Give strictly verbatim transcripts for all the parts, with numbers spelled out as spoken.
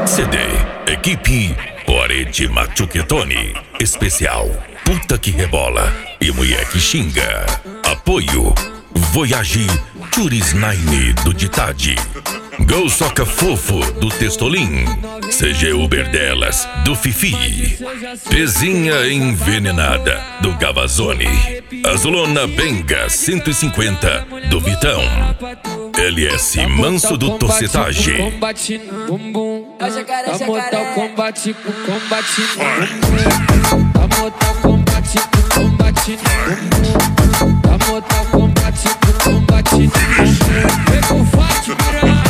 C D, equipe Orete Machuquetone. Especial, puta que rebola e mulher que xinga. Apoio, Voyage Turis Nine do Ditade. Gol Soca Fofo do Testolim. C G Uber delas do Fifi. Pezinha Envenenada do Gavazone. Azulona Benga cento e cinquenta do Vitão. L S Manso do Torcetagem. Combate no bumbum. A mortal combate com combate no bumbum. A mortal combate com combate no bumbum. A mortal combate com combate no bumbum. Vem com forte, piranha.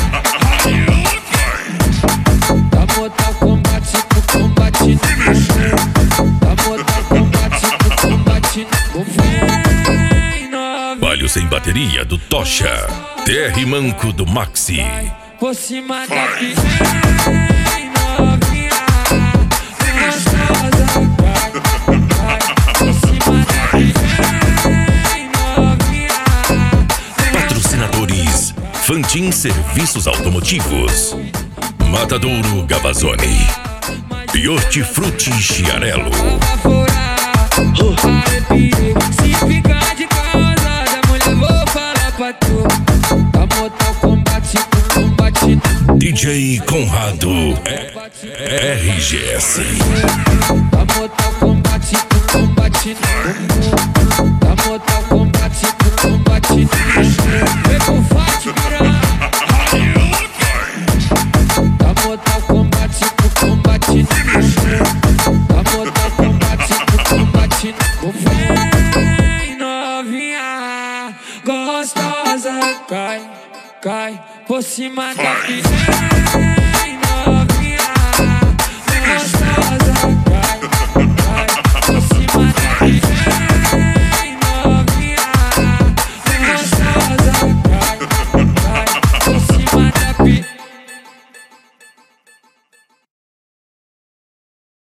A mortal combate com combate no bumbum. A mortal combate com combate no bumbum. Balho sem bateria do Tocha. T R Manco do Maxi. Por cima da piranha novinha, gostosa, vai, vai. Por cima da piranha novinha. Patrocinadores: Fantin Serviços Automotivos, Matadouro Gavazone e Hortifruti Chiarello. Se ficar de causada, mulher, vou falar pra tu. A mortal combate com combate. D J Conrado R G S. A mortal combate com combate. A mortal combate com combate. Vem com forte, piranha. A mortal combate com combate. A mortal combate com combate. Vem novinha, gostosa, cai, cai por cima da piranha.